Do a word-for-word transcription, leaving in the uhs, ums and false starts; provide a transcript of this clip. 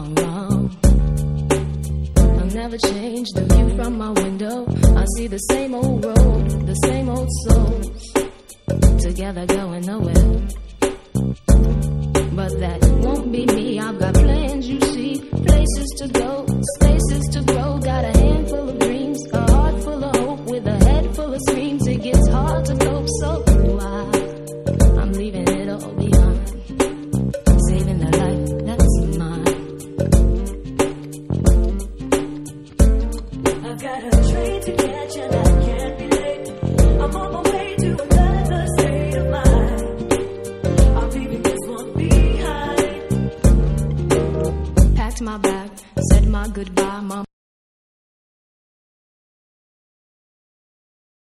gone wrong. I'll never change the view from my window. I see the same old road, the same old souls, together going nowhere. But that won't be me. I've got plans, you see, places to go, spaces to grow. Got a handful of dreams, a heart full of hope, with a head full of screams. It gets hard to cope, so I, I'm leaving it all behind, saving the life that's mine. I've got a train to catch and I can't be late. I'm on my way to another state of mind. I'm leaving this one behind. Packed my bag, said my goodbye, mom.